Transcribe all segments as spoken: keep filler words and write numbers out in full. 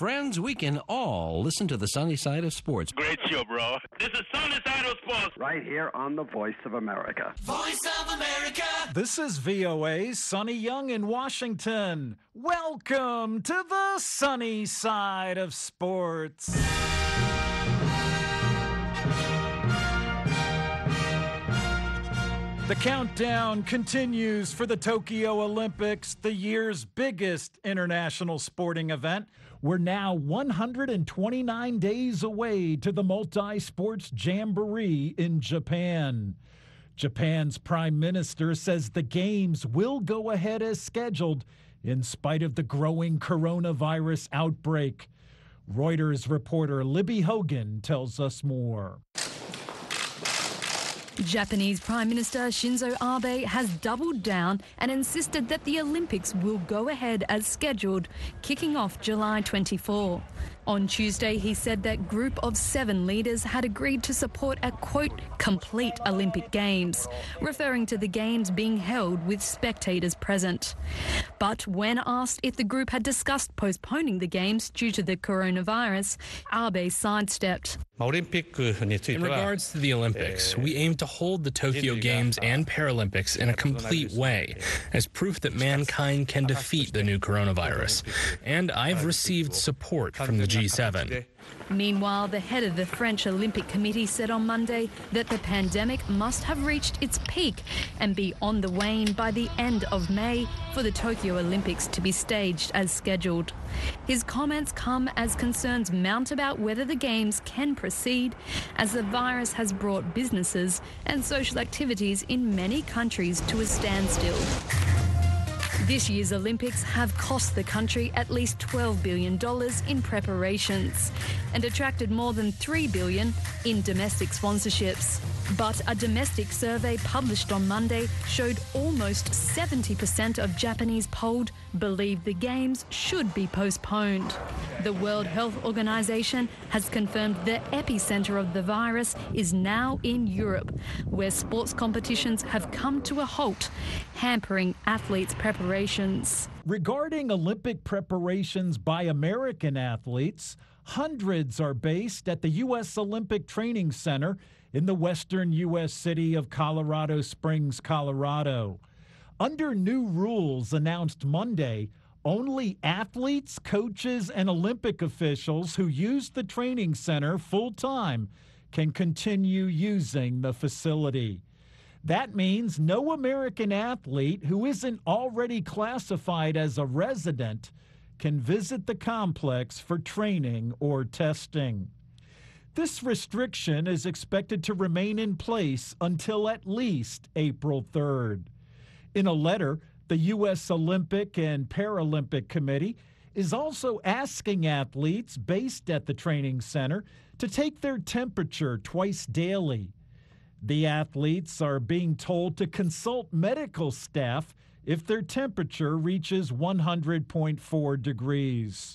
friends, we can all listen to the sunny side of sports. Great show, bro. This is Sunny Side of Sports. Right here on the Voice of America. Voice of America. This is V O A's Sonny Young in Washington. Welcome to the sunny side of sports. The countdown continues for the Tokyo Olympics, the year's biggest international sporting event. We're now one hundred twenty-nine days away to the multi-sports jamboree in Japan. Japan's prime minister says the games will go ahead as scheduled in spite of the growing coronavirus outbreak. Reuters reporter Libby Hogan tells us more. Japanese Prime Minister Shinzo Abe has doubled down and insisted that the Olympics will go ahead as scheduled, kicking off July twenty-fourth. On Tuesday, he said that group of seven leaders had agreed to support a, quote, complete Olympic Games, referring to the Games being held with spectators present. But when asked if the group had discussed postponing the Games due to the coronavirus, Abe sidestepped. In regards to the Olympics, we aim to hold the Tokyo Games and Paralympics in a complete way, as proof that mankind can defeat the new coronavirus. And I've received support from the G seven. Meanwhile, the head of the French Olympic Committee said on Monday that the pandemic must have reached its peak and be on the wane by the end of May for the Tokyo Olympics to be staged as scheduled. His comments come as concerns mount about whether the Games can proceed, as the virus has brought businesses and social activities in many countries to a standstill. This year's Olympics have cost the country at least twelve billion dollars in preparations and attracted more than three billion dollars in domestic sponsorships. But a domestic survey published on Monday showed almost seventy percent of Japanese polled believe the Games should be postponed. The World Health Organization has confirmed the epicenter of the virus is now in Europe, where sports competitions have come to a halt, hampering athletes' preparations. Regarding Olympic preparations by American athletes, hundreds are based at the U S Olympic Training Center in the western U S city of Colorado Springs, Colorado. Under new rules announced Monday, only athletes, coaches, and Olympic officials who use the training center full-time can continue using the facility. That means no American athlete who isn't already classified as a resident can visit the complex for training or testing. This restriction is expected to remain in place until at least April third. In a letter, the U S Olympic and Paralympic Committee is also asking athletes based at the training center to take their temperature twice daily. The athletes are being told to consult medical staff if their temperature reaches one hundred point four degrees.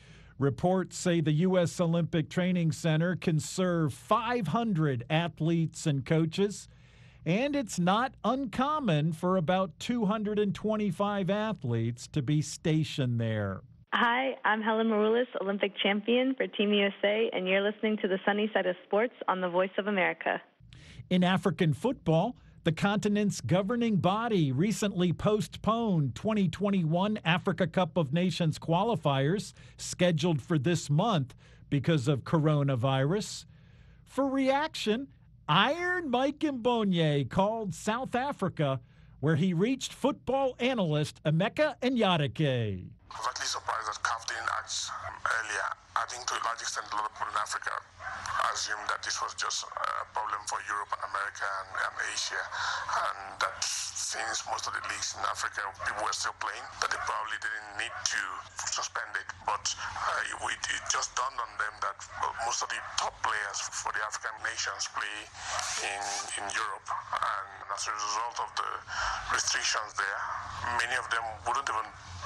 Reports say the U S Olympic Training Center can serve five hundred athletes and coaches, and it's not uncommon for about two hundred twenty-five athletes to be stationed there. Hi, I'm Helen Maroulis, Olympic champion for Team U S A, and you're listening to the Sunny Side of Sports on the Voice of America. In African football, the continent's governing body recently postponed twenty twenty-one Africa Cup of Nations qualifiers scheduled for this month because of coronavirus. For reaction, Iron Mike Mbonye called South Africa, where he reached football analyst Emeka Nyadike. I was actually surprised that C A F didn't act earlier. I think to a large extent, a lot of people in Africa assumed that this was just a problem for Europe and America and, and Asia, and that since most of the leagues in Africa, people were still playing, that they probably didn't need to suspend it. But uh, it, it just dawned on them that most of the top players for the African nations play in, in Europe, and as a result of the restrictions there, many of them wouldn't even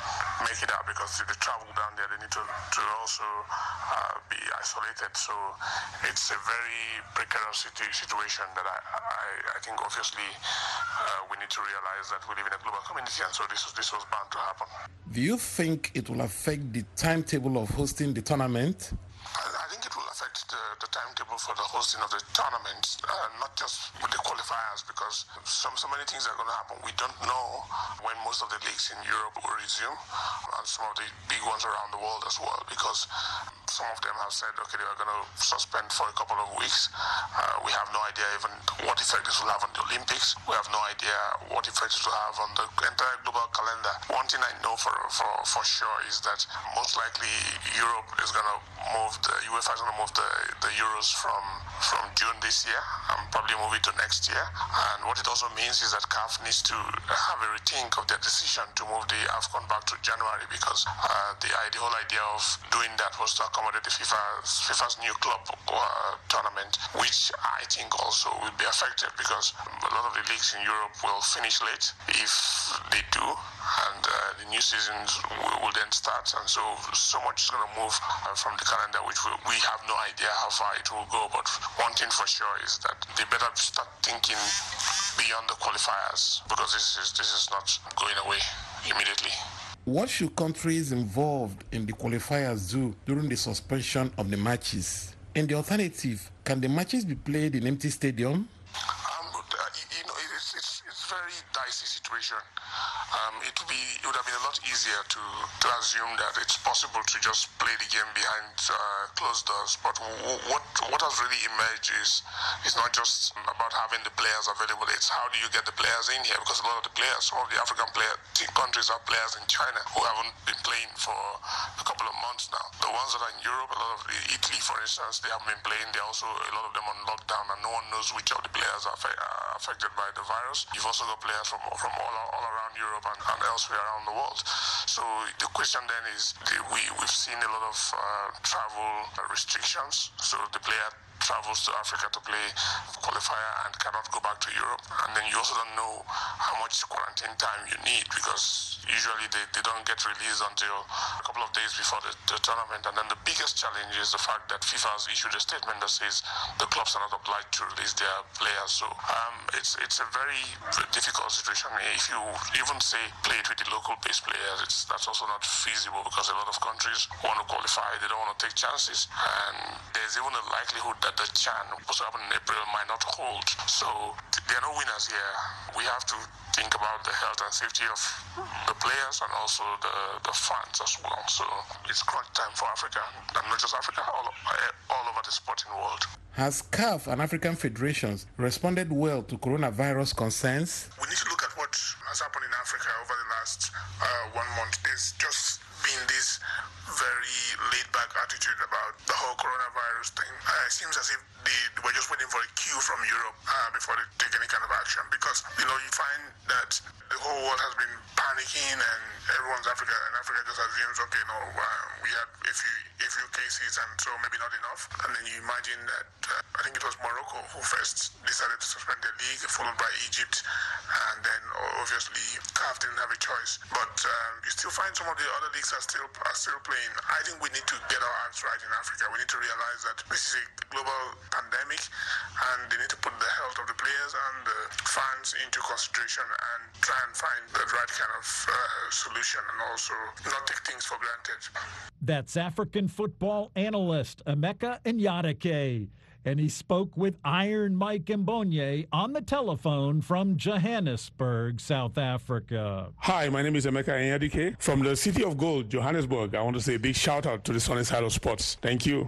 make it out, because if they travel down there, they need to, to also uh, be isolated. So it's a very precarious situ- situation that I, I, I think obviously uh, we need to realize that we live in a global community, and so this, this was bound to happen. Do you think it will affect the timetable of hosting the tournament? I think it will affect the, the timetable for the hosting of the tournament, uh, not just with the qualifiers, because some, so many things are going to happen. We don't know when most of the leagues in Europe will resume, and some of the big ones around the world as well, because some of them have said, okay, they are going to suspend for a couple of weeks. Uh, we have no idea even what effect this will have on the Olympics. We have no idea what effect it will have on the entire global calendar. One thing I know for, for, for sure is that most likely Europe is going to move, the UEFA is going to move the, the Euros from, from June this year and probably move it to next year. And what it also means is that C A F needs to have a rethink of their decision to move the AFCON back to January, because uh, the, the whole idea of doing that was to accommodate the FIFA's, FIFA's new club uh, tournament, which I think also will be affected, because a lot of the leagues in Europe will finish late if they do, and uh, the new seasons will, will then start, and so so much is going to move uh, from the calendar, which we, we have no idea how far it will go. But one thing for sure is that they better start thinking beyond the qualifiers, because this is this is not going away immediately. What should countries involved in the qualifiers do during the suspension of the matches? And the alternative, can the matches be played in empty stadium? Um, uh, you know, it's, it's, it's a very dicey situation. Um, it would be it would have been a lot easier to, to assume that it's possible to just play the game behind uh, closed doors. But w- what what has really emerged is it's not just about having the players available. It's how do you get the players in here? Because a lot of the players, some of the African player countries have players in China who haven't been playing for a couple of months now. The ones that are in Europe, a lot of Italy, for instance, they haven't been playing. They're also a lot of them on lockdown, and no one knows which of the players are, fa- are affected by the virus. You've also got players from from all all around Europe and, and elsewhere around the world. So the question then is, the, we, we've seen a lot of uh, travel restrictions. So the player travels to Africa to play qualifier and cannot go back to Europe. And then you also don't know how much quarantine time you need, because usually they, they don't get released until a couple of days before the, the tournament. And then the biggest challenge is the fact that FIFA has issued a statement that says the clubs are not obliged to release their players. So um, it's it's a very difficult situation. If you even say play it with the local-based players, it's, that's also not feasible, because a lot of countries want to qualify. They don't want to take chances. And there's even a likelihood that the CHAN, supposed to happen in April, might not hold. So there are no winners here. We have to think about the health and safety of the players and also the, the fans as well. So it's crunch time for Africa, and not just Africa, all, all over the sporting world. Has C A F and African federations responded well to coronavirus concerns? We need to look at what has happened in Africa over the last uh, one month. There's just been this very laid-back attitude about the whole coronavirus thing. Uh, it seems as if they were just waiting for a cue from Europe uh, before they take any kind of action, because, you know, you find that the whole world has been panicking, and everyone's Africa, and Africa just assumes, okay, no, uh, we had a few, a few cases, and so maybe not enough. And then you imagine that, uh, I think it was Morocco who first decided to suspend their league, followed by Egypt, and then obviously C A F didn't have a choice. But um, you still find some of the other leagues are still are still playing. I think we need to get our acts right in Africa. We need to realize that this is a global pandemic, and they need to put the health of the players and the fans into consideration and try and find the right kind of uh, solution, and also not take things for granted. That's African football analyst Emeka Nyadike, and he spoke with Iron Mike Mbonye on the telephone from Johannesburg, South Africa. Hi, my name is Emeka Nyadike from the City of Gold, Johannesburg. I want to say a big shout out to the Sunny Side of Sports. Thank you.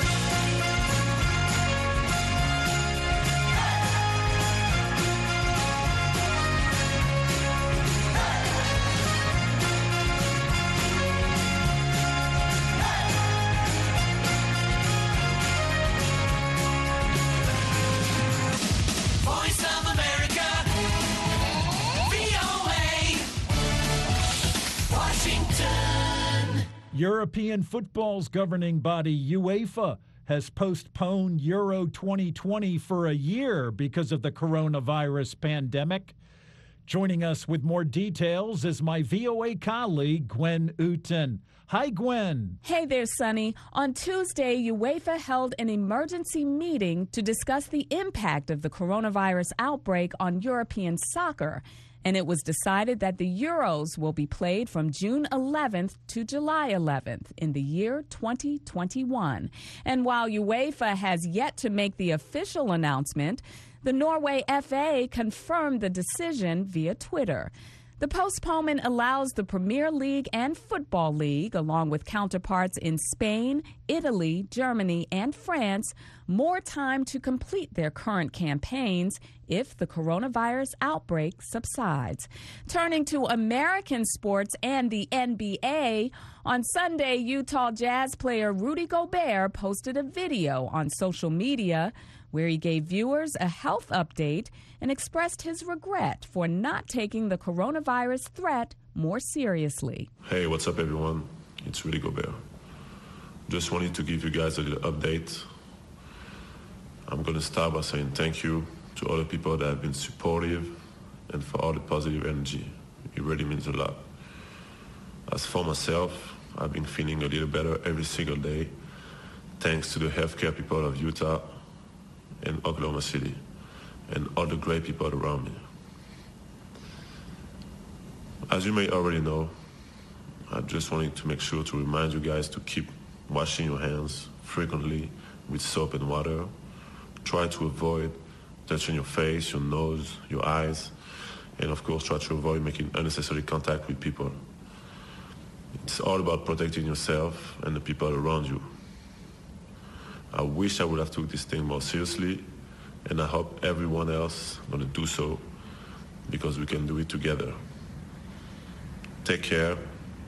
European football's governing body, UEFA, has postponed Euro twenty twenty for a year because of the coronavirus pandemic. Joining us with more details is my V O A colleague, Gwen Uten. Hi, Gwen. Hey there, Sonny. On Tuesday, UEFA held an emergency meeting to discuss the impact of the coronavirus outbreak on European soccer. And it was decided that the Euros will be played from June eleventh to July eleventh in the year twenty twenty-one. And while UEFA has yet to make the official announcement, the Norway F A confirmed the decision via Twitter. The postponement allows the Premier League and Football League, along with counterparts in Spain, Italy, Germany, and France, more time to complete their current campaigns if the coronavirus outbreak subsides. Turning to American sports and the N B A, on Sunday, Utah Jazz player Rudy Gobert posted a video on social media where he gave viewers a health update and expressed his regret for not taking the coronavirus threat more seriously. Hey, what's up, everyone? It's Rudy Gobert. Just wanted to give you guys a little update. I'm going to start by saying thank you to all the people that have been supportive and for all the positive energy. It really means a lot. As for myself, I've been feeling a little better every single day thanks to the healthcare people of Utah and Oklahoma City, and all the great people around me. As you may already know, I just wanted to make sure to remind you guys to keep washing your hands frequently with soap and water. Try to avoid touching your face, your nose, your eyes, and of course try to avoid making unnecessary contact with people. It's all about protecting yourself and the people around you. I wish I would have took this thing more seriously, and I hope everyone else is going to do so because we can do it together. Take care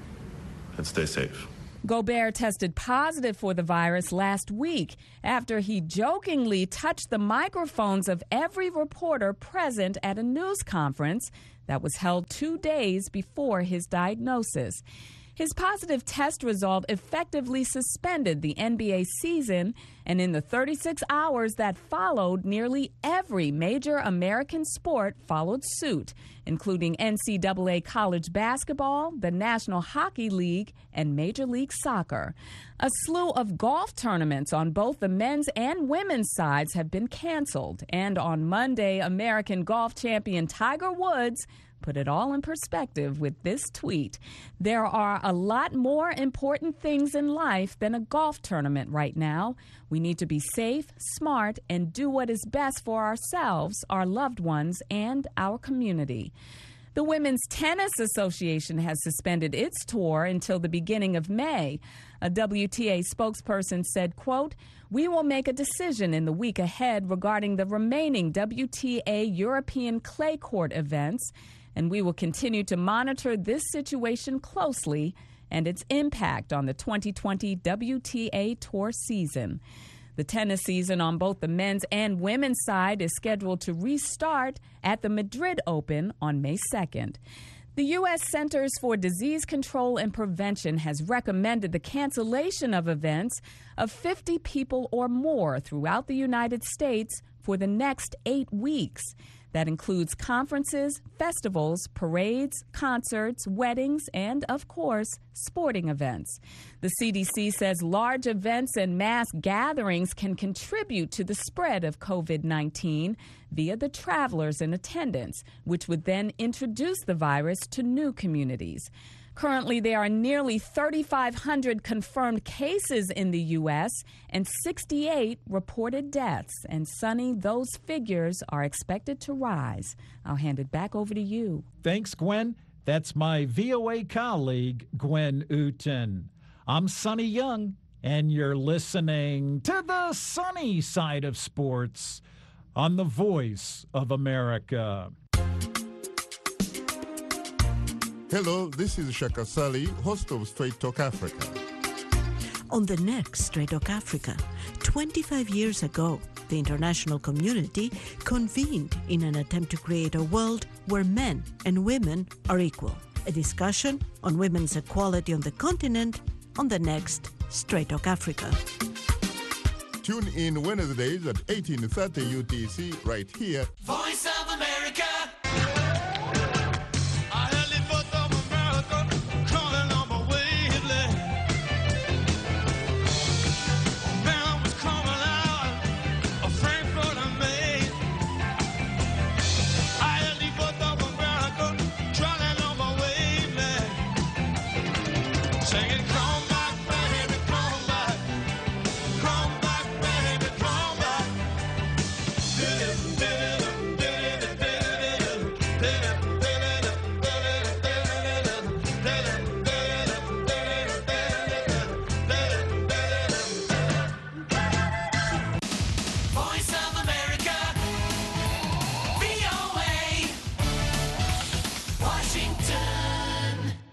and stay safe. Gobert tested positive for the virus last week after he jokingly touched the microphones of every reporter present at a news conference that was held two days before his diagnosis. His positive test result effectively suspended the N B A season, and in the thirty-six hours that followed, nearly every major American sport followed suit, including N C double A college basketball, the National Hockey League, and Major League Soccer. A slew of golf tournaments on both the men's and women's sides have been canceled, and on Monday, American golf champion Tiger Woods put it all in perspective with this tweet. There are a lot more important things in life than a golf tournament right now. We need to be safe, smart, and do what is best for ourselves, our loved ones, and our community. The Women's Tennis Association has suspended its tour until the beginning of May. A W T A spokesperson said, quote, "We will make a decision in the week ahead regarding the remaining W T A European clay court events, and we will continue to monitor this situation closely and its impact on the twenty twenty W T A Tour season." The tennis season on both the men's and women's side is scheduled to restart at the Madrid Open on May second. The U S Centers for Disease Control and Prevention has recommended the cancellation of events of fifty people or more throughout the United States for the next eight weeks. That includes conferences, festivals, parades, concerts, weddings, and, of course, sporting events. The C D C says large events and mass gatherings can contribute to the spread of COVID nineteen via the travelers in attendance, which would then introduce the virus to new communities. Currently, there are nearly thirty-five hundred confirmed cases in the U S and sixty-eight reported deaths. And, Sonny, those figures are expected to rise. I'll hand it back over to you. Thanks, Gwen. That's my V O A colleague, Gwen Uten. I'm Sonny Young, and you're listening to the sunny side of sports on the Voice of America. Hello, this is Shaka Sali, host of Straight Talk Africa. On the next Straight Talk Africa, twenty-five years ago, the international community convened in an attempt to create a world where men and women are equal. A discussion on women's equality on the continent on the next Straight Talk Africa. Tune in Wednesdays at eighteen thirty U T C right here. Voice of America.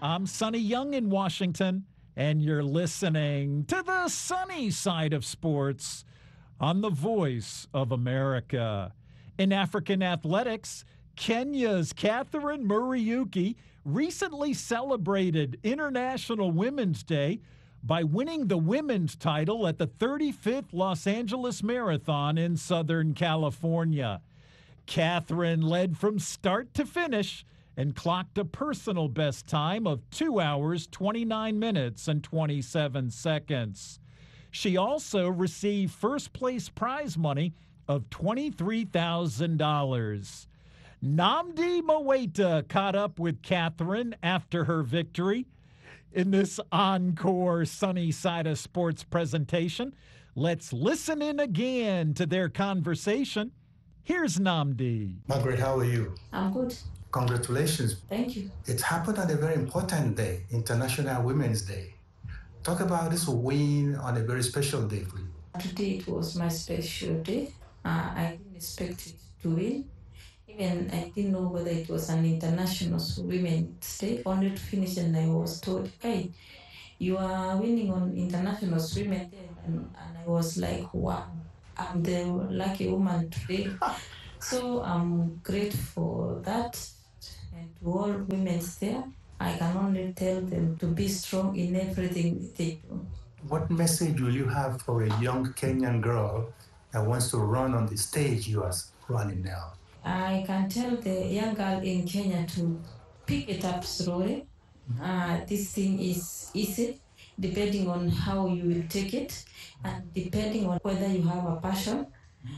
I'm Sonny Young in Washington, and you're listening to the sunny side of sports on the Voice of America. In African athletics, Kenya's Catherine Muriuki recently celebrated International Women's Day by winning the women's title at the thirty-fifth Los Angeles Marathon in Southern California. Catherine led from start to finish and clocked a personal best time of two hours, twenty-nine minutes, and twenty-seven seconds. She also received first-place prize money of twenty-three thousand dollars. Nnamdi Mowaita caught up with Catherine after her victory. In this encore Sunny Side of Sports presentation, let's listen in again to their conversation. Here's Nnamdi. Margaret, how are you? I'm good. Congratulations. Thank you. It happened on a very important day, International Women's Day. Talk about this win on a very special day for you. Today it was my special day. Uh, I didn't expect it to win. Even I didn't know whether it was an International Women's Day. Only to finish and I was told, hey, you are winning on International Women's Day. And, and I was like, wow, I'm the lucky woman today. So I'm grateful for that. And to all women there, I can only tell them to be strong in everything they do. What message will you have for a young Kenyan girl that wants to run on the stage you are running now? I can tell the young girl in Kenya to pick it up slowly. Uh, this thing is easy, depending on how you will take it and depending on whether you have a passion.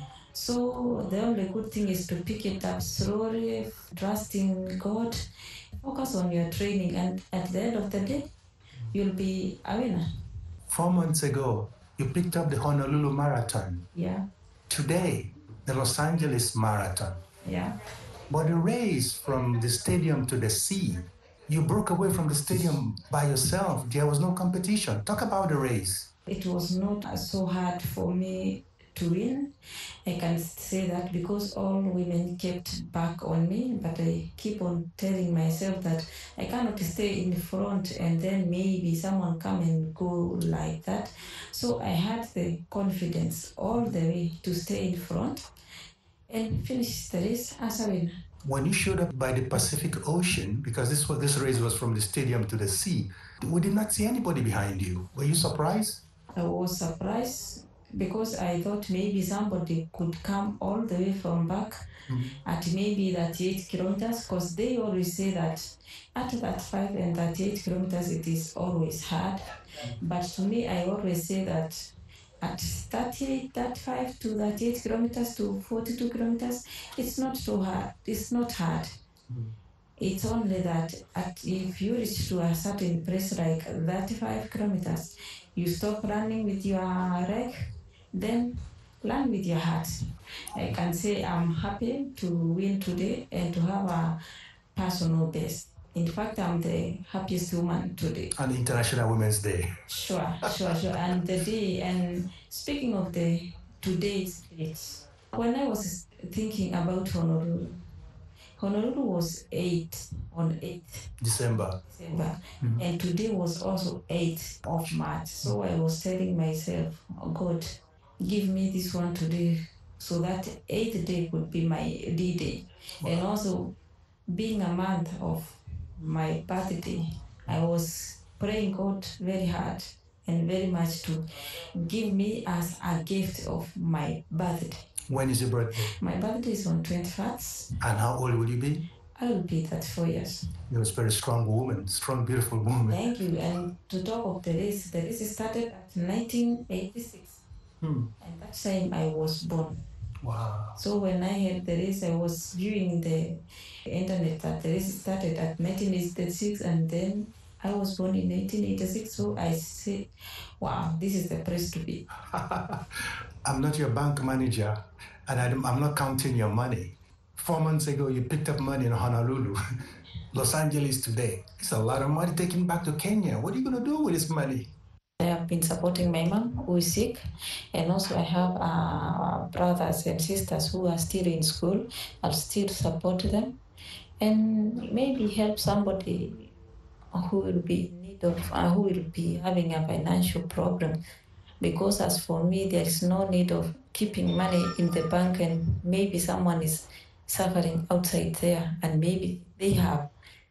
So the only good thing is to pick it up slowly, trust in God, focus on your training, and at the end of the day, you'll be a winner. Four months ago, you picked up the Honolulu Marathon. Yeah. Today, the Los Angeles Marathon. Yeah. But the race from the stadium to the sea, you broke away from the stadium by yourself. There was no competition. Talk about the race. It was not so hard for me to win. I can say that because all women kept back on me, but I keep on telling myself that I cannot stay in the front and then maybe someone come and go like that. So I had the confidence all the way to stay in front and finish the race as a winner. When you showed up by the Pacific Ocean, because this was this race was from the stadium to the sea, we did not see anybody behind you. Were you surprised? I was surprised because I thought maybe somebody could come all the way from back mm-hmm. at maybe thirty-eight kilometers, because they always say that at thirty-five and thirty-eight kilometers it is always hard. But to me, I always say that at thirty-eight, thirty-five to thirty-eight kilometers to forty-two kilometers, it's not so hard. It's not hard. Mm-hmm. It's only that at, if you reach to a certain place like thirty-five kilometers, you stop running with your leg, then run with your heart. I can say I'm happy to win today and to have a personal best. In fact, I'm the happiest woman today. On International Women's Day. Sure, sure, sure. And the day, and speaking of the today's date, when I was thinking about Honolulu, Honolulu was eight on eighth December. December. Mm-hmm. And today was also eighth of March. So I was telling myself, oh God, give me this one today so that eighth day would be my D-Day. Wow. And also being a month of my birthday, I was praying God very hard and very much to give me as a gift of my birthday. When is your birthday? My birthday is on twenty-first. And how old will you be? I will be thirty-four years. You're a very strong woman, strong, beautiful woman. Thank you. And to talk of the race, the race started at nineteen eighty-six. Hmm. And that time I was born. Wow. So when I had the race, I was viewing the internet that the race started at nineteen eighty-six, and then I was born in nineteen eighty-six. So I said, wow, this is the place to be. I'm not your bank manager, and I'm not counting your money. Four months ago, you picked up money in Honolulu. Los Angeles today. It's a lot of money taken back to Kenya. What are you going to do with this money? I have been supporting my mom, who is sick, and also I have uh, brothers and sisters who are still in school. I'll still support them and maybe help somebody who will be in need of, uh, who will be having a financial problem. Because as for me, there is no need of keeping money in the bank, and maybe someone is suffering outside there, and maybe they have,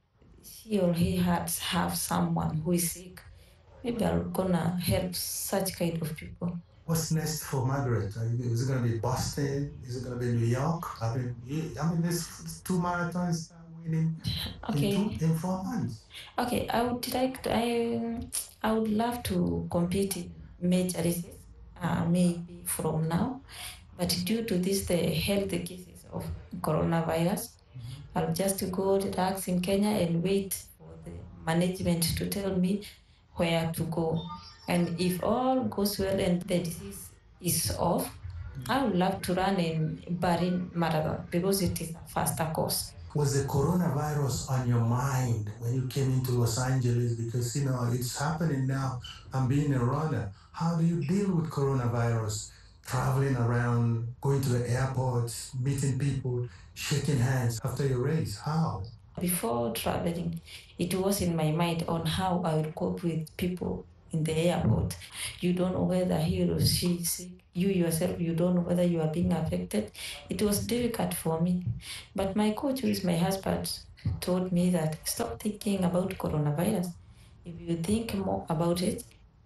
she or he has have someone who is sick. Maybe I'm gonna help such kind of people. What's next for Margaret? Is it going to be Boston? Is it going to be New York? I mean, I mean, there's two marathons winning okay. in, two, in four months. Okay, I would like to, I, I would love to compete in major races, uh, maybe from now, but due to this, the health cases of coronavirus, mm-hmm. I'll just go relax in Kenya and wait for the management to tell me where to go. And if all goes well and the disease is off, I would love to run in Berlin Marathon because it is a faster course. Was the coronavirus on your mind when you came into Los Angeles? Because, you know, it's happening now. I'm being a runner. How do you deal with coronavirus? Traveling around, going to the airports, meeting people, shaking hands after your race. How? Before traveling, it was in my mind on how I would cope with people in the airport. You don't know whether he or she is sick. You yourself, you don't know whether you are being affected. It was difficult for me. But my coach, who is my husband, told me that stop thinking about coronavirus. If you think more about it,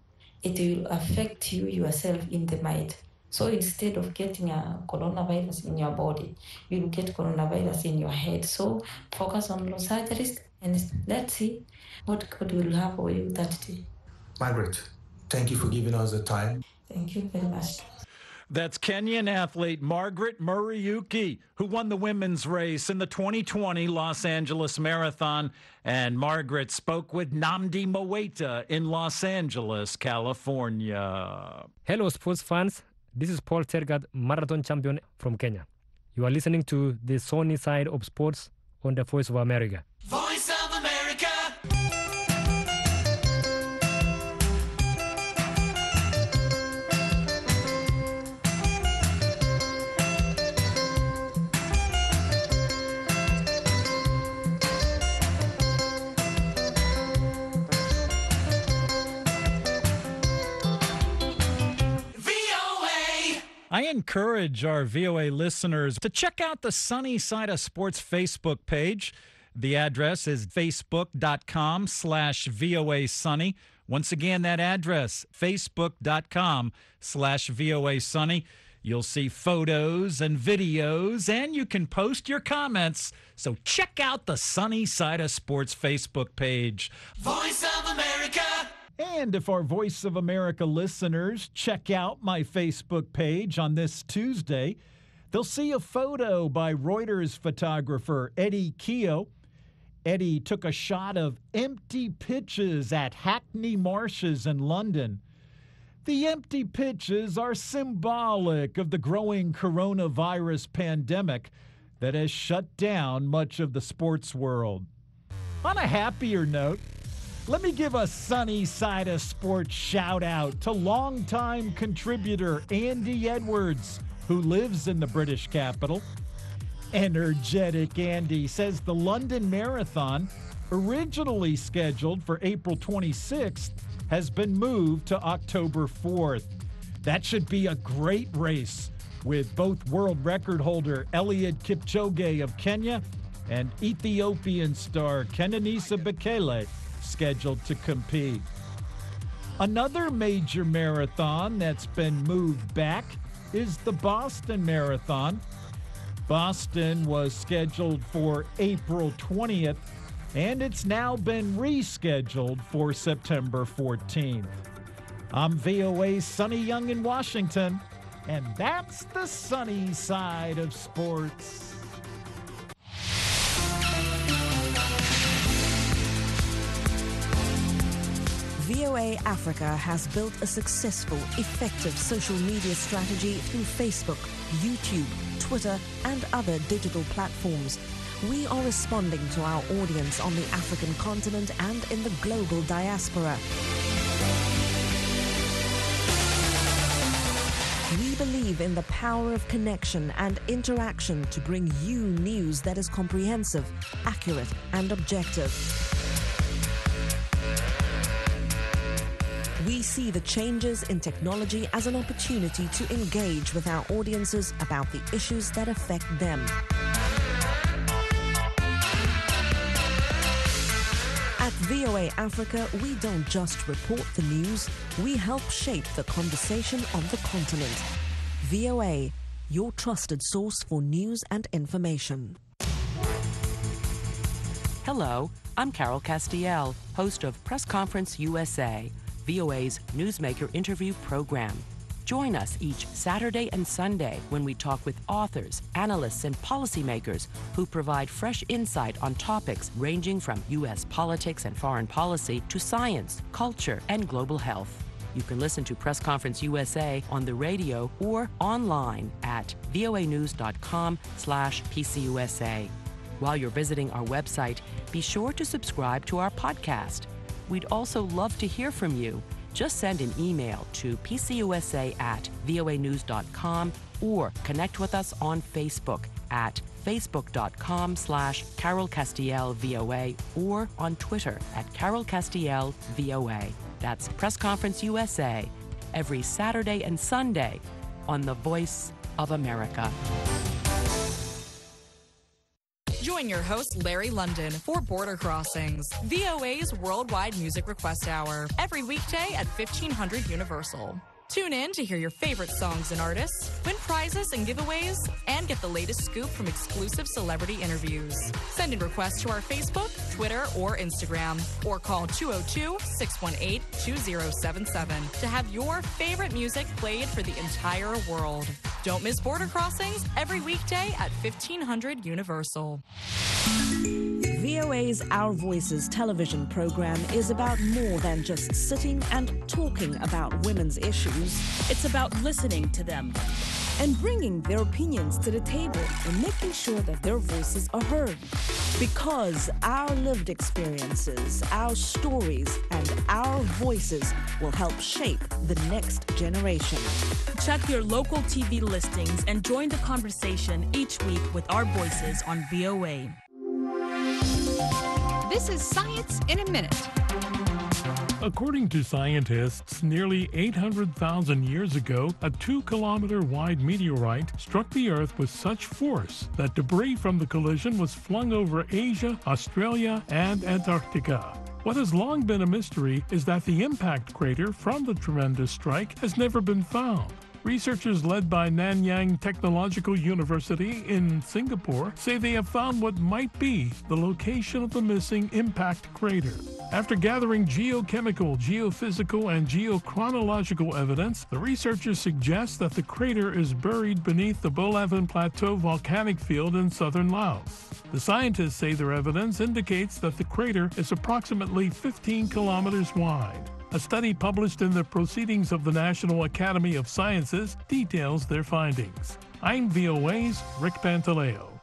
it will affect you yourself in the mind. So instead of getting a coronavirus in your body, you will get coronavirus in your head. So focus on Los Angeles and let's see what God will have for you that day. Margaret, thank you for giving us the time. Thank you very much. That's Kenyan athlete Margaret Muriuki, who won the women's race in the twenty twenty Los Angeles Marathon. And Margaret spoke with Namdi Moeta in Los Angeles, California. Hello, sports fans. This is Paul Tergat, marathon champion from Kenya. You are listening to the Sunny Side of Sports on the Voice of America. Voice of America. I encourage our V O A listeners to check out the Sunny Side of Sports Facebook page. The address is facebook.com slash VOA Sunny. Once again, that address, facebook.com slash VOA Sunny. You'll see photos and videos, and you can post your comments. So check out the Sunny Side of Sports Facebook page. Voice of America. And if our Voice of America listeners check out my Facebook page on this Tuesday, they'll see a photo by Reuters photographer Eddie Keogh. Eddie took a shot of empty pitches at Hackney Marshes in London. The empty pitches are symbolic of the growing coronavirus pandemic that has shut down much of the sports world. On a happier note, let me give a Sunny Side of Sports shout out to longtime contributor Andy Edwards, who lives in the British capital. Energetic Andy says the London Marathon, originally scheduled for April twenty-sixth, has been moved to October fourth. That should be a great race with both world record holder Eliud Kipchoge of Kenya and Ethiopian star Kenenisa Bekele scheduled to compete. Another major marathon that's been moved back is the Boston Marathon. Boston was scheduled for April twentieth, and it's now been rescheduled for September fourteenth. I'm V O A's Sonny Young in Washington, and that's the Sunny Side of Sports. V O A Africa has built a successful, effective social media strategy through Facebook, YouTube, Twitter, and other digital platforms. We are responding to our audience on the African continent and in the global diaspora. We believe in the power of connection and interaction to bring you news that is comprehensive, accurate, and objective. We see the changes in technology as an opportunity to engage with our audiences about the issues that affect them. At V O A Africa, we don't just report the news, we help shape the conversation on the continent. V O A, your trusted source for news and information. Hello, I'm Carol Castiel, host of Press Conference U S A, V O A's newsmaker interview program. Join us each Saturday and Sunday when we talk with authors, analysts, and policymakers who provide fresh insight on topics ranging from U S politics and foreign policy to science, culture, and global health. You can listen to Press Conference U S A on the radio or online at voanews.com slash PCUSA. While you're visiting our website, be sure to subscribe to our podcast. We'd also love to hear from you. Just send an email to pcusa at voanews dot com or connect with us on Facebook at facebook.com slash Carol Castiel VOA or on Twitter at Carol Castiel VOA. That's Press Conference U S A every Saturday and Sunday on The Voice of America. Join your host, Larry London, for Border Crossings, V O A's worldwide music request hour, every weekday at fifteen hundred Universal. Tune in to hear your favorite songs and artists, win prizes and giveaways, and get the latest scoop from exclusive celebrity interviews. Send in requests to our Facebook, Twitter, or Instagram, or call two oh two, six one eight, two oh seven seven to have your favorite music played for the entire world. Don't miss Border Crossings every weekday at fifteen hundred Universal. V O A's Our Voices television program is about more than just sitting and talking about women's issues. It's about listening to them and bringing their opinions to the table and making sure that their voices are heard. Because our lived experiences, our stories, and our voices will help shape the next generation. Check your local T V listings and join the conversation each week with our voices on V O A. This is Science in a Minute. According to scientists, nearly eight hundred thousand years ago, a two-kilometer wide meteorite struck the Earth with such force that debris from the collision was flung over Asia, Australia, and Antarctica. What has long been a mystery is that the impact crater from the tremendous strike has never been found. Researchers led by Nanyang Technological University in Singapore say they have found what might be the location of the missing impact crater. After gathering geochemical, geophysical, and geochronological evidence, the researchers suggest that the crater is buried beneath the Bolavin Plateau volcanic field in southern Laos. The scientists say their evidence indicates that the crater is approximately fifteen kilometers wide. A study published in the Proceedings of the National Academy of Sciences details their findings. I'm V O A's Rick Pantaleo.